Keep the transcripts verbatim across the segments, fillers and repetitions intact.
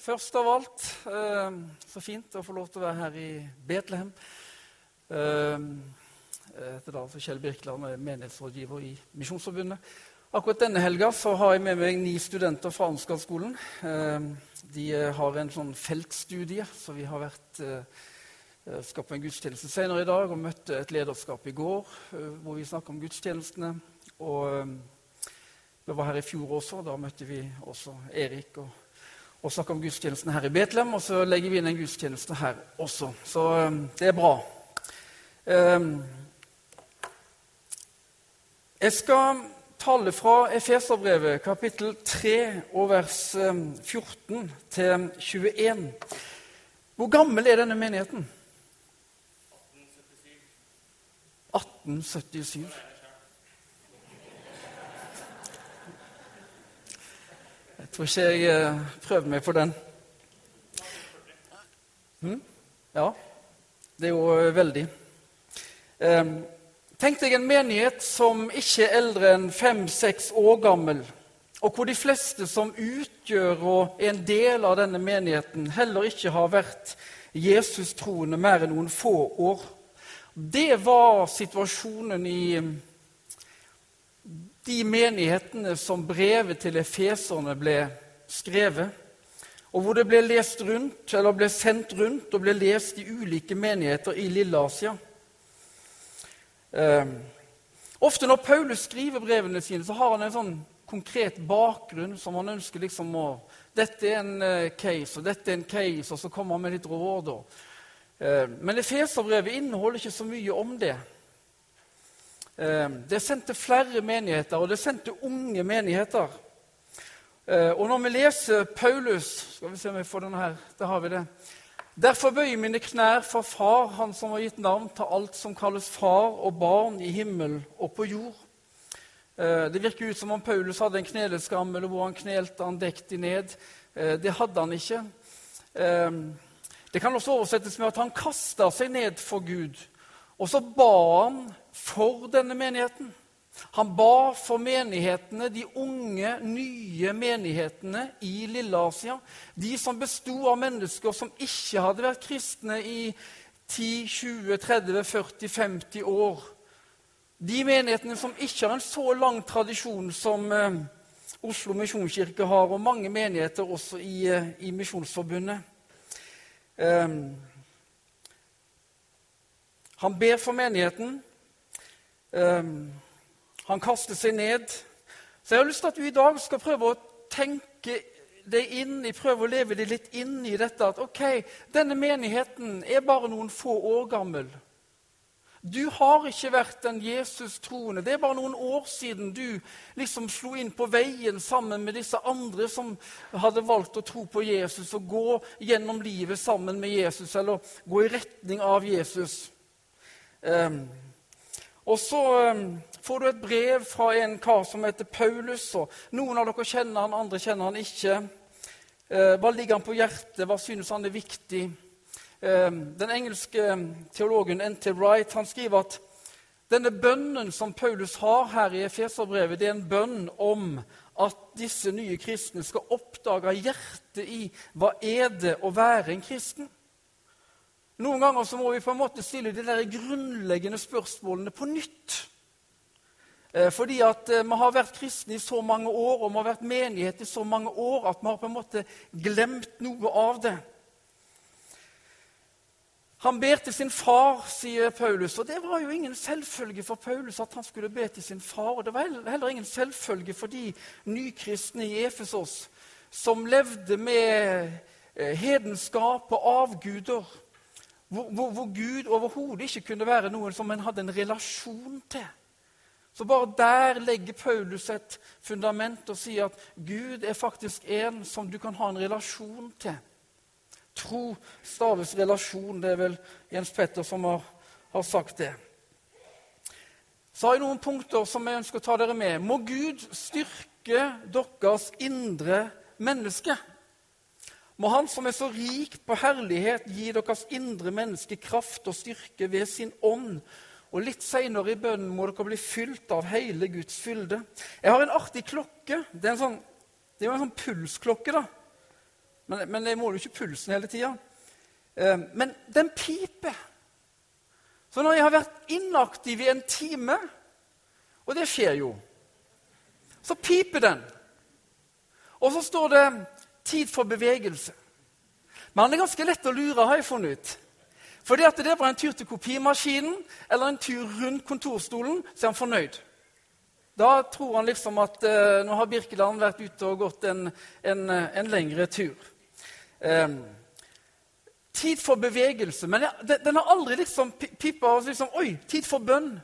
først av alt, eh, så fint å få lov til å være her i Betlehem. Eh, jeg heter da altså Kjell Birkeland og er menighetsrådgiver i Misjonsforbundet. Akkurat denne helga så har jeg med meg ni studenter fra Ansgarskolen. Eh, de har en sånn feltstudie, så vi har vært eh, skal på en gudstjeneste senere i dag og møtte et lederskap i går, eh, hvor vi snakket om gudstjenestene. Og eh, vi var her i fjor også, da møtte vi også Erik og og snakke om gudstjenesten her i Betlehem, og så legger vi inn en gudstjeneste her også. Så um, det er bra. Um, jeg skal tale fra Efeserbrevet, kapittel tre, og vers um, fjorten til tjueen. Hvor gammel er denne menigheten? atten syttisju. Jeg tror ikke jeg eh, prøvde meg på den. Hmm? Ja, det er jo veldig. Eh, tenk deg en menighet som ikke er eldre enn fem-seks år gammel, og hvor de fleste som utgjør og er en del av denne menigheten, heller ikke har vært Jesus troende mer enn noen få år. Det var situasjonen i de menighetene som brevet til efeserne ble skrevet, og hvor det ble lest rundt, eller ble sendt rundt, og ble lest i ulike menigheter i Lille-Asia. Eh, ofte når Paulus skriver brevene sine, så har han en sånn konkret bakgrunn som han ønsker liksom å, dette er en uh, case, og dette er en case, og så kommer han med litt råd. Eh, men Efeserbrevet inneholder ikke så mye om det. Det sendte flere menigheter, og det sendte unge menigheter. Og når vi leser Paulus, skal vi se om vi får denne her, der har vi det. Derfor bøyer mine knær for far, han som har gitt navn til alt som kalles far og barn i himmel og på jord. Det virker ut som om Paulus hadde en kneleskam, eller hvor han knelte, han dekte ned. Det hadde han ikke. Det kan også oversettes med at han kastet seg ned for Gud, og så ba han for denne menigheten. Han ba for menighetene, de unge, nye menighetene i Lille-Asia. De som bestod av mennesker som ikke hadde vært kristne i ti, tjue, tretti, førti, femti år. De menighetene som ikke har en så lang tradisjon som eh, Oslo Misjonskirke har, og mange menigheter også i, eh, i Misjonsforbundet. Eh, Han ber for menigheten. Um, han kaster seg ned. Så jeg har lyst til at du i dag skal prøve å tenke deg inn i, prøve å leve deg litt inn i dette, at ok, denne menigheten er bare noen få år gammel. Du har ikke vært en Jesus-troende. Det er bare noen år siden du liksom slo inn på veien sammen med disse andre som hadde valgt å tro på Jesus, og gå gjennom livet sammen med Jesus, eller gå i retning av Jesus. Um, og så um, får du et brev fra en kar som heter Paulus, og noen av dere kjenner han, andre kjenner han ikke. Uh, hva ligger han på hjertet? Hva synes han er viktig? Um, den engelske teologen N T Wright, han skriver at denne bønnen som Paulus har her i Efeserbrevet, det er en bønn om at disse nye kristne skal oppdage hjertet i hva er det å være en kristen. Noen ganger så må vi på en måte stille de der grunnleggende spørsmålene på nytt. Eh, fordi at eh, vi har vært kristne i så mange år, og vi har vært menighet i så mange år, at vi har på en måte glemt noe av det. Han ber til sin far, sier Paulus, og det var jo ingen selvfølge for Paulus at han skulle be til sin far. Og det var heller ingen selvfølge for de nykristne i Efesos, som levde med eh, hedenskap og avguder, Hvor, hvor, hvor Gud overhodet ikke kunne være noen som en hadde en relasjon til. Så bare der legger Paulus et fundament og sier at Gud er faktisk en som du kan ha en relasjon til. Tro staves relasjon, det er vel Jens Petter som har, har sagt det. Så har jeg noen punkter som jeg ønsker å ta dere med. Må Gud styrke deres indre menneske? Må han som er så rik på herlighet gi deres indre menneske kraft og styrke ved sin ånd. Og litt senere i bønnen må dere bli fylt av hele Guds fylde. Jeg har en artig klokke. Det er, en sånn, det er jo en sånn pulsklokke da. Men, men jeg måler jo ikke pulsen hele tiden. Eh, men den piper. Så når jeg har vært inaktiv i en time, og det skjer jo, så piper den. Og så står det tid for bevegelse. Men det er ganske lett å lure, har jeg funnet ut. Fordi at det var en tur til kopimaskinen, eller en tur rundt kontorstolen, så er han fornøyd. Da tror han liksom at eh, nå har Birkeland vært ute og gått en, en, en lengre tur. Eh, tid for bevegelse, men jeg, den, den har aldri liksom pipet og liksom, oi, tid for bønn.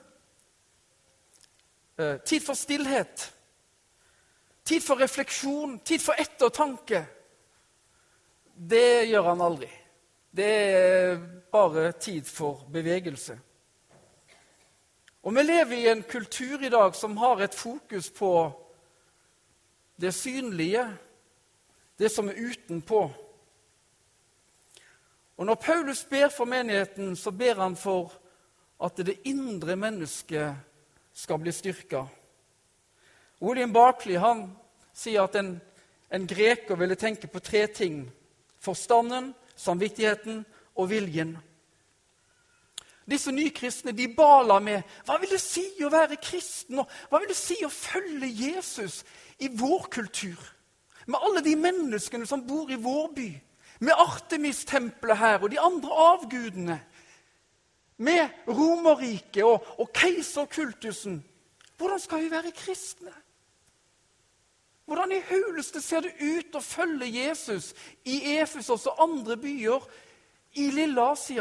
Eh, tid for stillhet. Tid for refleksjon, tid for ettertanke. Det gjør han aldri. Det er bare tid for bevegelse. Og vi lever i en kultur i dag som har et fokus på det synlige, det som er utenpå. Og når Paulus ber for menigheten, så ber han for at det indre mennesket skal bli styrket. William Barclay, han sier at en, en greker ville tenke på tre ting. Forstanden, samvittigheten og viljen. Disse nykristne, de baler med, hva vil det si å være kristen? Og hva vil det si å følge Jesus i vår kultur? Med alle de menneskene som bor i vår by. Med Artemis-tempelet her og de andre avgudene. Med Romerriket og, og keiserkultusen. Hvordan skal vi være kristne? Hvordan i huleste ser det ut å følge Jesus i Efesos og andre byer i Lille Asia?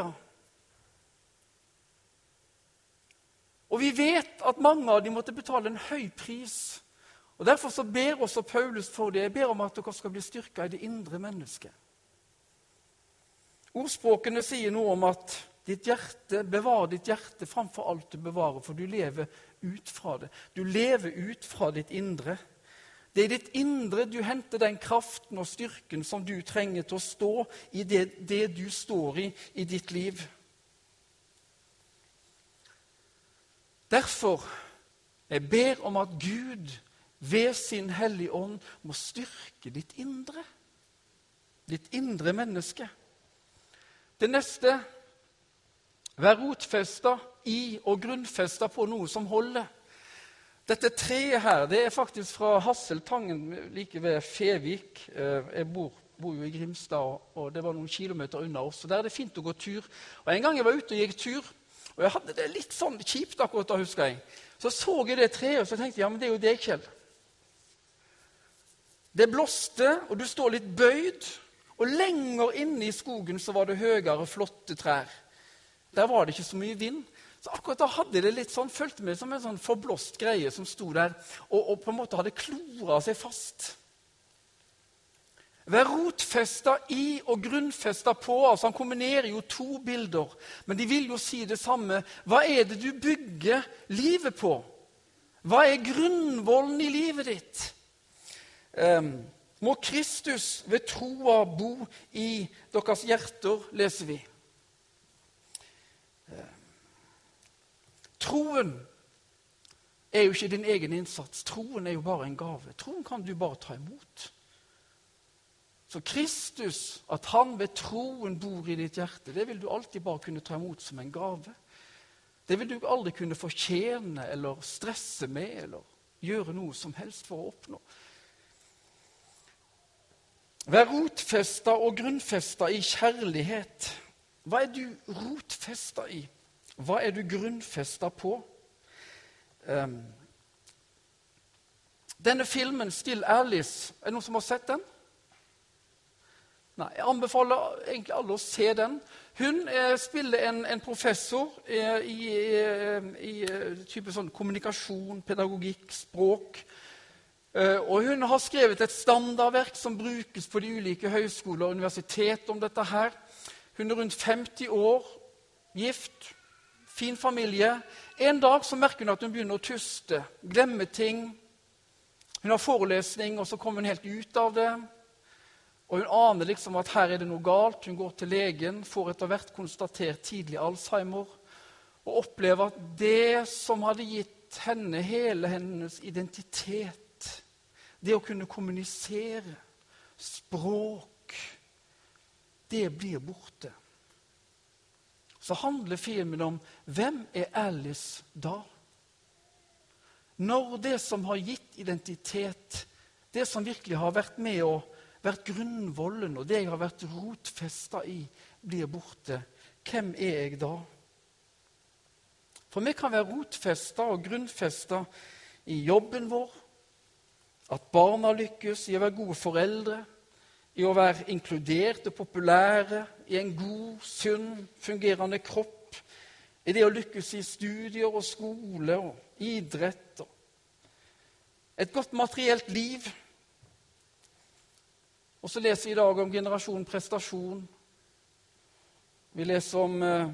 Og vi vet at mange av dem måtte betale en høy pris. Og derfor så ber også Paulus for det. Jeg ber om at dere skal bli styrket i det indre mennesket. Ordspråkene sier noe om at ditt hjerte, bevar ditt hjerte framfor alt du bevarer, for du lever ut fra det. Du lever ut fra ditt indre. Det er i ditt indre du henter den kraften og styrken som du trenger til å stå i det, det du står i i ditt liv. Derfor, jeg ber om at Gud ved sin hellige ånd må styrke ditt indre. Ditt indre menneske. Det neste, vær rotfestet i og grunnfestet på noe som holder. Dette treet her, det er faktisk fra Hasseltangen, like ved Fevik. Jeg bor, bor jo i Grimstad, og det var noen kilometer unna oss. Så der er det fint å gå tur. Og en gang jeg var ute og gikk tur, og jeg hadde det litt sånn kjipt akkurat da, husker jeg. Så så jeg det treet, og så tenkte jeg, ja, men det er jo deg, Kjell. Det blåste, og du står litt bøyd, og lenger inne i skogen så var det høyere, flotte trær. Der var det ikke så mye vind. Så akkurat da hadde det litt sånn, følte meg som en sånn forblåst greie som sto der, og, og på en måte hadde kloret seg fast. Vær rotfestet i og grunnfestet på. Altså han kombinerer jo to bilder, men de vil jo si det samme. Hva er det du bygger livet på? Hva er grunnvollen i livet ditt? Um, må Kristus ved troa bo i deres hjerter, leser vi. Um, troen er jo ikke din egen innsats. Troen er jo bare en gave. Troen kan du bare ta imot. Så Kristus, at han ved troen bor i ditt hjerte, det vil du alltid bare kunne ta imot som en gave. Det vil du aldri kunne fortjene eller stresse med eller gjøre noe som helst for å oppnå. Vær rotfestet og grunnfestet i kjærlighet. Hva er du rotfestet i? Hva er du grunnfestet på? Um, denne filmen, Still Alice, er det noen som har sett den? Nei, jeg anbefaler egentlig alle å se den. Hun eh, spiller en, en professor eh, i, eh, i type sånn kommunikasjon, pedagogikk, språk. Eh, og hun har skrevet et standardverk som brukes på de ulike høyskoler og universitet om dette her. Hun er rundt femti år, gift, fin familie. En dag så merker hun at hun begynner å tuste, glemme ting. Hun har forelesning, og så kommer hun helt ut av det. Og hun aner liksom at her er det noe galt. Hun går til legen, får etter hvert konstatert tidlig Alzheimer, og opplever at det som hadde gitt henne hele hennes identitet, det å kunne kommunisere, språk, det blir borte, så handler filmen om hvem er Alice da? Når det som har gitt identitet, det som virkelig har vært med og vært grunnvollen, og det jeg har vært rotfestet i, blir borte, hvem er jeg da? For vi kan være rotfestet og grunnfestet i jobben vår, at barna lykkes i å være gode foreldre, i å være inkludert og populære, i en god, sunn, fungerende kropp, i det å lykkes i studier og skole og idrett, og et godt materielt liv. Og så leser vi i dag om generasjon prestasjon. Vi leser om eh,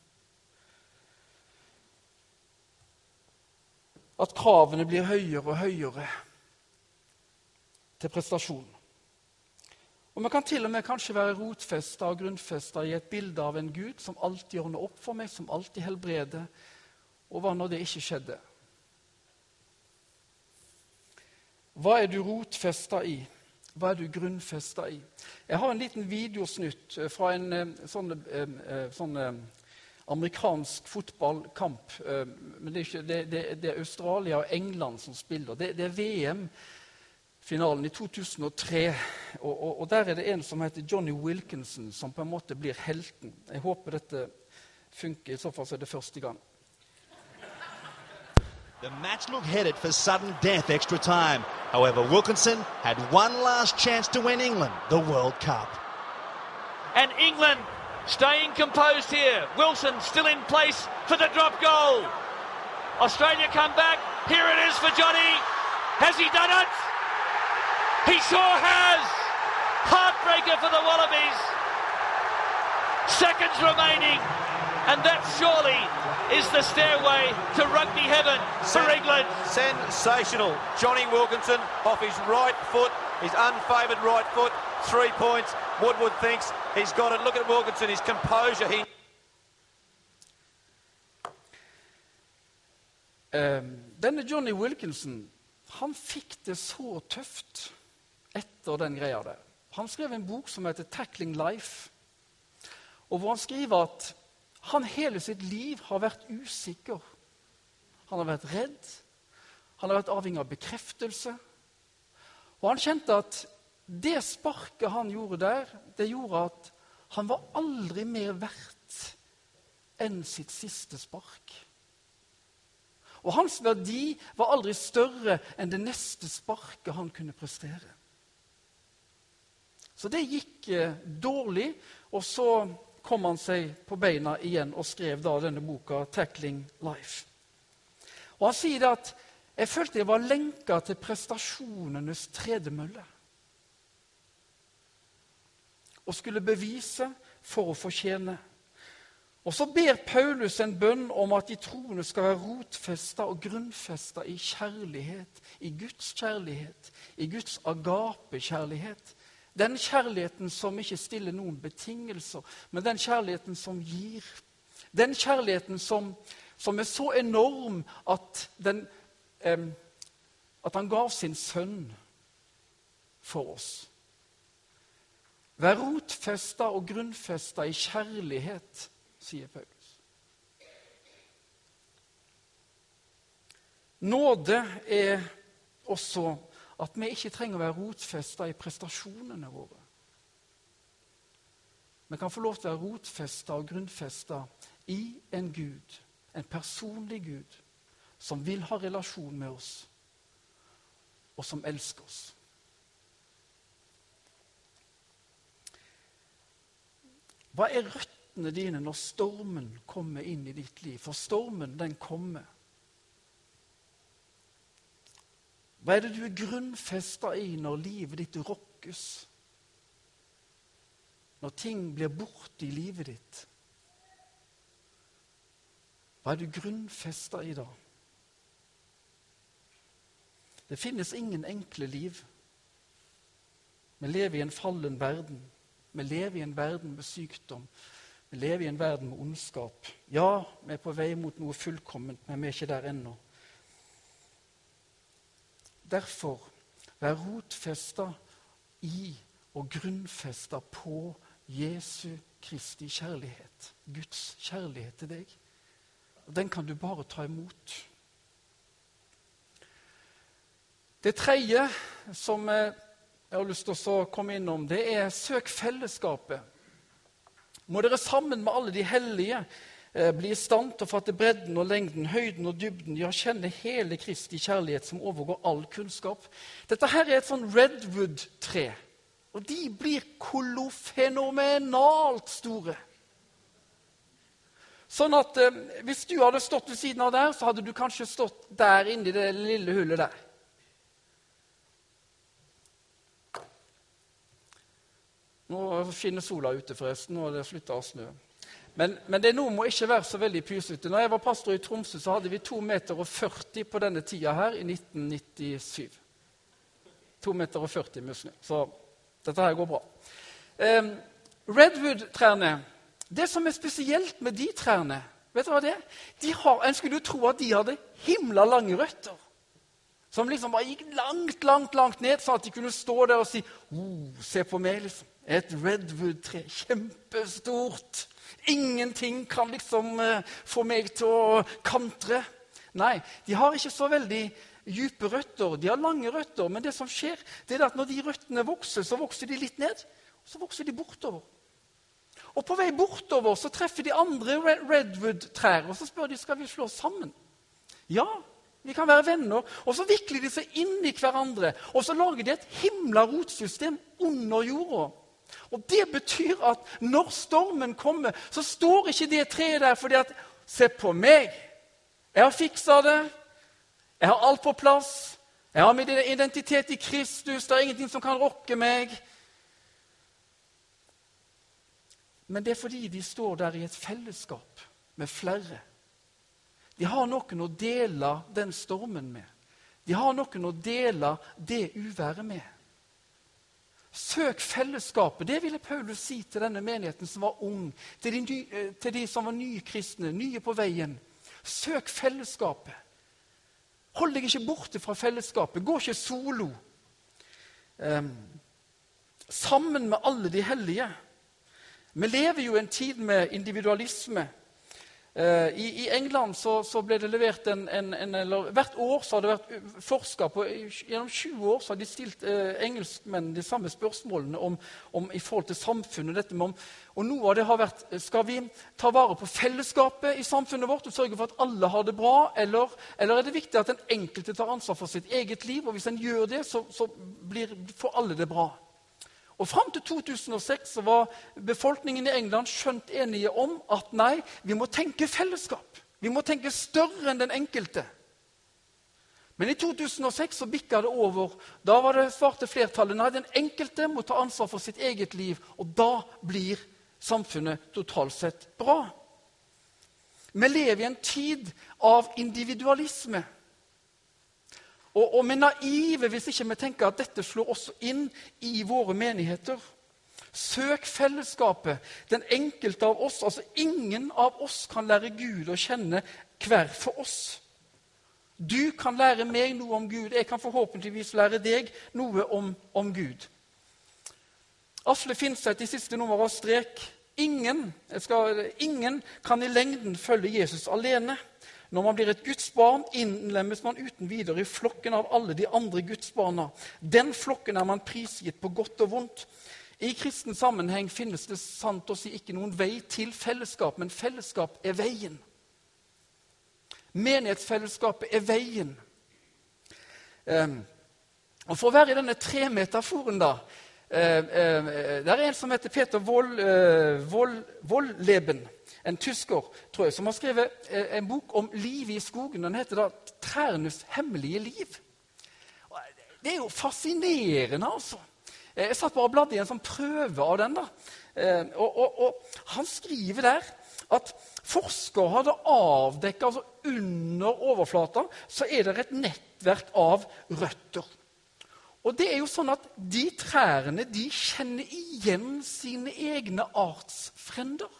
at kravene blir høyere og høyere til prestasjon. Og vi kan til og med kanskje være rotfestet og grunnfestet i et bilde av en Gud som alltid ordner opp for meg, som alltid helbreder. Og hva når det ikke skjedde? Hva er du rotfestet i? Hva er du grunnfestet i? Jeg har en liten videosnutt fra en eh, sånn, eh, sånn eh, amerikansk fotballkamp. Eh, men det er, ikke, det, det, det er Australia og England som spiller. Det, det er V M-finalen i to tusen og tre. Og, og, og der er det en som heter Johnny Wilkinson, som på en måte blir helten. Jeg håper dette funker, i så fall så er det første gang. The match looked headed for sudden death extra time. However, Wilkinson had one last chance to win England the World Cup. And England staying composed here. Wilson still in place for the drop goal. Australia come back. Here it is for Johnny. Has he done it? He sure has. Heartbreaker for the Wallabies. Seconds remaining. And that surely is the stairway to rugby heaven for Sen- England. Sensational. Johnny Wilkinson off his right foot, his unfavoured right foot, three points. Woodward thinks he's got it. Look at Wilkinson, his composure. He... Um, denne Johnny Wilkinson, han fikk det så tøft etter den greia der. Han skrev en bok som heter Tackling Life, og hvor han skriver at han hele sitt liv har vært usikker. Han har vært redd. Han har vært avhengig av bekreftelse. Og han kjente at det sparket han gjorde der, det gjorde at han var aldri mer verdt enn sitt siste spark. Og hans verdi var aldri større enn det neste sparket han kunne prestere. Så det gikk eh, dårlig, og så kom han seg på beina igjen og skrev da denne boka Tackling Life. Og han sier det at jeg følte jeg var lenket til prestasjonenes tredemølle. Og skulle bevise for å fortjene. Og så ber Paulus en bønn om at de troende skal være rotfestet og grunnfestet i kjærlighet, i Guds kjærlighet, i Guds agape-kjærlighet. Den kjærligheten som ikke stiller noen betingelser, men den kjærligheten som gir. Den kjærligheten som, som er så enorm at, den, eh, at han gav sin sønn for oss. Vær rotfestet og grunnfestet i kjærlighet, sier Paulus. Nåde er også at vi ikke trenger å være rotfestet i prestasjonene våre. Vi kan få lov til å være rotfestet og grunnfestet i en Gud, en personlig Gud, som vil ha relasjon med oss, og som elsker oss. Hva er røttene dine når stormen kommer inn i ditt liv? For stormen, den kommer. Hva er det du er grunnfestet i når livet ditt rokkes? Når ting blir borte i livet ditt? Hva er du grunnfestet i da? Det finnes ingen enkle liv. Vi lever i en fallen verden. Vi lever i en verden med sykdom. Vi lever i en verden med ondskap. Ja, vi er på vei mot noe fullkomment, men vi er ikke der ennå. Derfor, vær rotfestet i og grunnfestet på Jesu Kristi kjærlighet. Guds kjærlighet til deg. Og den kan du bare ta imot. Det tredje som jeg har lyst til å komme innom, det er søk fellesskapet. Må dere sammen med alle de hellige eh, bli i stand til å fatte bredden og lengden, høyden og dybden, ja, kjenne hele Kristi kjærlighet som overgår all kunnskap. Dette her er et sånn redwood-tre, og de blir kolofenomenalt store. Sånn at eh, hvis du hadde stått ved siden av der, så hadde du kanskje stått der inne i det lille hullet der. Nå skinner sola ute forresten, og det slutter å snø. Men, men det nå må ikke være så veldig pysete. Når jeg var pastor i Tromsø, så hadde vi to meter og førti på denne tida her i nitten nittisju. to meter og førti med snø. Så dette her går bra. Um, Redwood-trærne, det som er spesielt med de trærne, vet du hva det er? De har, en skulle jo tro at de hadde himla lange røtter, som liksom bare gikk langt, langt, langt ned, sånn at de kunne stå der og si, oh, se på meg liksom. Et redwood-tre, kjempestort. Ingenting kan liksom uh, få meg til å kantre. Nei, de har ikke så veldig dype røtter. De har lange røtter, men det som skjer, det er at når de røttene vokser, så vokser de litt ned, og så vokser de bortover. Og på vei bortover så treffer de andre redwood-trær, og så spør de, skal vi slå sammen? Ja, vi kan være venner. Og så vikler de seg inn i hverandre, og så lager de et himla rotsystem under jorda. Og det betyr at når stormen kommer, så står ikke det treet der fordi at, se på meg, jeg har fikset det, jeg har alt på plass, jeg har min identitet i Kristus, det er ingenting som kan rokke meg. Men det er fordi de står der i et fellesskap med flere. De har noen å dele den stormen med. De har noen å dele det uværet med. Søk fellesskapet, det ville Paulus si til denne menigheten som var ung, til de, ny, til de som var nye kristne, nye på veien. Søk fellesskapet. Hold deg ikke borte fra fellesskapet, gå ikke solo. Um, sammen med alle de hellige. Vi lever jo en tid med individualisme. Uh, i, I England så, så ble det levert en, en, en eller hvert år så har det vært forsket på, gjennom tjue år så har de stilt uh, engelskmenn de samme spørsmålene om, om i forhold til samfunnet. Dette med om, og noe av det har vært, skal vi ta vare på fellesskapet i samfunnet vårt og sørge for at alle har det bra, eller, eller er det viktig at den enkelte tar ansvar for sitt eget liv, og hvis en gjør det, så, så blir, får alle det bra. Og frem til to tusen og seks så var befolkningen i England skjønt enige om at nei, vi må tenke fellesskap. Vi må tenke større enn den enkelte. Men i to tusen og seks så bikket det over. Da var det svarte flertallet, nei, den enkelte må ta ansvar for sitt eget liv, og da blir samfunnet totalt sett bra. Vi lever i en tid av individualisme. Og, og vi er naive hvis ikke vi tenker at dette slår også inn i våre menigheter. Søk fellesskapet. Den enkelte av oss, altså ingen av oss kan lære Gud å kjenne hver for oss. Du kan lære meg noe om Gud. Jeg kan forhåpentligvis lære deg noe om, om Gud. Asle Finseth i siste nummer av Strek. Ingen, jeg skal, ingen kan i lengden følge Jesus alene. Når man blir et Guds barn, innlemmes man uten videre i flokken av alle de andre Guds barna. Den flokken er man prisgitt på godt og vondt. I kristen sammenheng finnes det sant å si ikke noen vei til fellesskap, men fellesskap er veien. Menighetsfellesskapet er veien. Um, og for å være i denne tre-metaforen da, uh, uh, der er en som heter Peter Woll, uh, Woll, Wolleben, en tysker, tror jeg, som har skrevet uh, en bok om liv i skogen. Den heter da «Trærnes hemmelige liv». Det er jo fascinerende, altså. Jeg satt bare og bladde i en sånn prøve av den da. Uh, og, og, og han skriver der at forskere hadde avdekket, altså under overflata, så er det et nettverk av røtter. Og det er jo sånn at de trærne, de kjenner igjen sine egne artsfrender.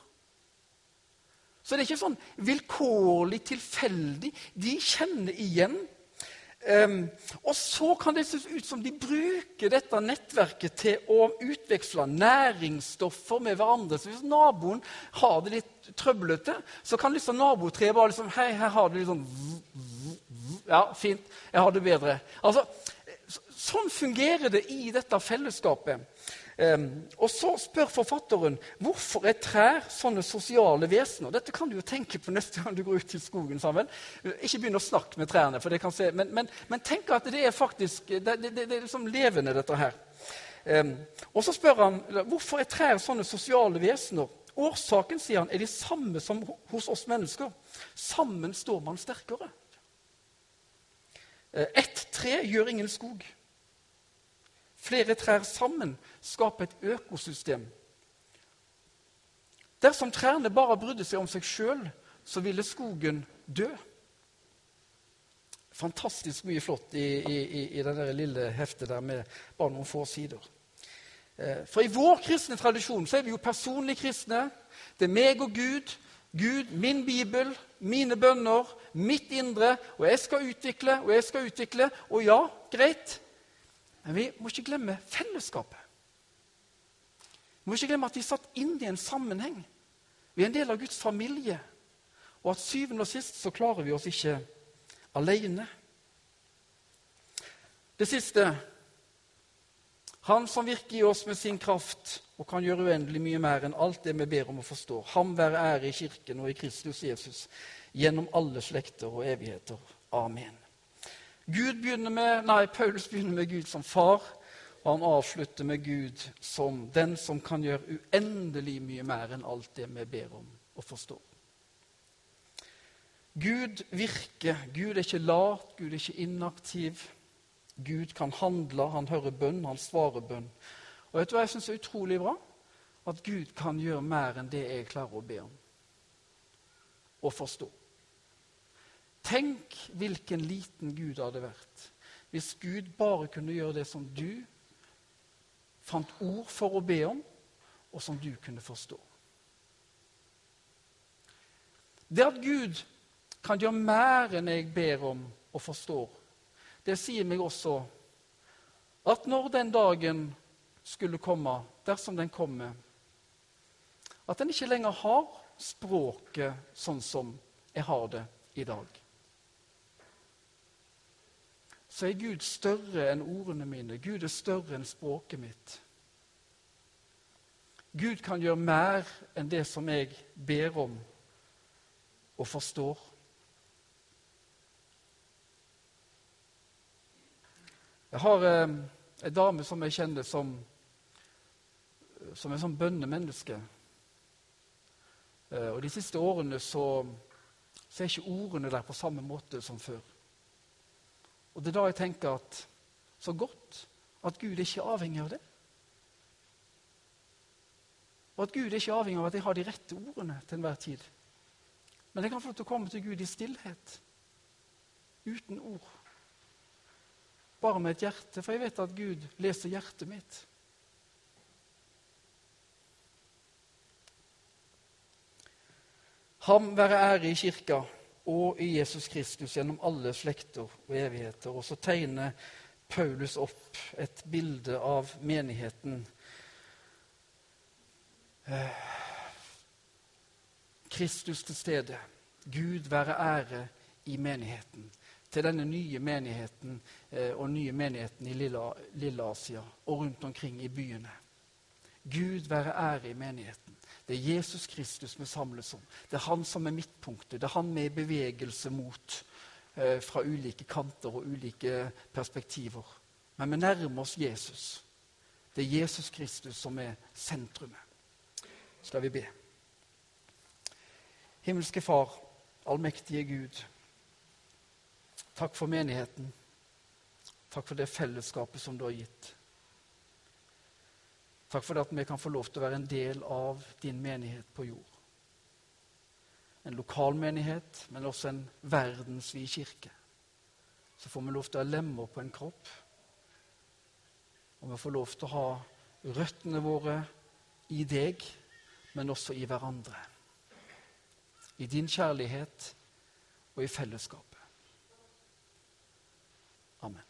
Så det er ikke sånn vilkårlig tilfeldig. De kjenner igjen Um, og så kan det se ut som de bruker dette nettverket til å utveksle næringsstoffer med hverandre. Så hvis naboen har det litt trøblete, så kan liksom nabotreet bare liksom, hei, her har du liksom, ja, fint, jeg har det bedre. Altså, sånn fungerer det i dette fellesskapet. Um, og så spør forfatteren, hvorfor er trær sånne sosiale vesener? Dette kan du jo tenke på neste gang du går ut i skogen sammen. Ikke begynne å snakke med trærne, for det kan se, men, men, men tenk at det er faktisk, det, det, det er liksom levende dette her. Um, og så spør han, hvorfor er trær sånne sosiale vesener? Årsaken, sier han, er de samme som hos oss mennesker. Sammen står man sterkere. Uh, ett tre gjør ingen skog. Flere trær sammen skaper et økosystem. Dersom trærne bare brydde seg om seg selv, så ville skogen dø. Fantastisk mye flott i, i, i denne lille heftet der med bare noen få sider. For i vår kristne tradisjon så er vi jo personlig kristne. Det er meg og Gud, Gud, min Bibel, mine bønner, mitt indre, og jeg skal utvikle, og jeg skal utvikle, og ja, greit. Men vi må ikke glemme fellesskapet. Vi må ikke glemme at vi er satt inn i en sammenheng. Vi er en del av Guds familie. Og at syvende og sist så klarer vi oss ikke alene. Det siste. Han som virker i oss med sin kraft og kan gjøre uendelig mye mer enn alt det vi ber om å forstå. Han være ære i kirken og i Kristus Jesus gjennom alle slekter og evigheter. Amen. Gud begynner med, nei, Paulus begynner med Gud som far, og han avslutter med Gud som den som kan gjøre uendelig mye mer enn alt det vi ber om å forstå. Gud virker, Gud er ikke lat, Gud er ikke inaktiv. Gud kan handle, han hører bønn, han svarer bønn. Og vet du hva jeg synes er utrolig bra? At Gud kan gjøre mer enn det jeg klarer å be om. Og forstå. Tenk hvilken liten Gud hadde vært hvis Gud bare kunne gjøre det som du fant ord for å be om, og som du kunne forstå. Det at Gud kan gjøre mer enn jeg ber om og forstår, det sier meg også at når den dagen skulle komme, dersom den kommer, at den ikke lenger har språket sånn som jeg har det i dag. Så er Gud større enn ordene mine. Gud er større enn språket mitt. Gud kan gjøre mer enn det som jeg ber om og forstår. Jeg har eh, en dame som jeg kjenner som, som er sånn bønnemenneske. Eh, og de siste årene så, så er ikke ordene der på samme måte som før. Og det er da jeg tenker at så godt at Gud er ikke avhengig av det. Og at Gud er ikke avhengig av at jeg har de rette ordene til enhver tid. Men jeg kan få lov til å komme til Gud i stillhet. Uten ord. Bare med et hjerte, for jeg vet at Gud leser hjertet mitt. Ham være ære i kirka og i Jesus Kristus gjennom alle slekter og evigheter. Og så tegner Paulus opp et bilde av menigheten. Eh, Kristus til stede. Gud være ære i menigheten. Til denne nye menigheten eh, og nye menigheten i Lille, Lille Asia og rundt omkring i byene. Gud være ære i menigheten. Det er Jesus Kristus vi samles om. Det er han som er midtpunktet. Det er han vi er i bevegelse mot eh, fra ulike kanter og ulike perspektiver. Men vi nærmer oss Jesus. Det er Jesus Kristus som er sentrumet. Skal vi be. Himmelske Far, allmektige Gud, takk for menigheten. Takk for det fellesskapet som du har gitt. Takk for at vi kan få lov til å være en del av din menighet på jord. En lokal menighet, men også en verdensvid kirke. Så får vi lov til å ha lemmer på en kropp. Og vi får lov til å ha røttene våre i deg, men også i hverandre. I din kjærlighet og i fellesskapet. Amen.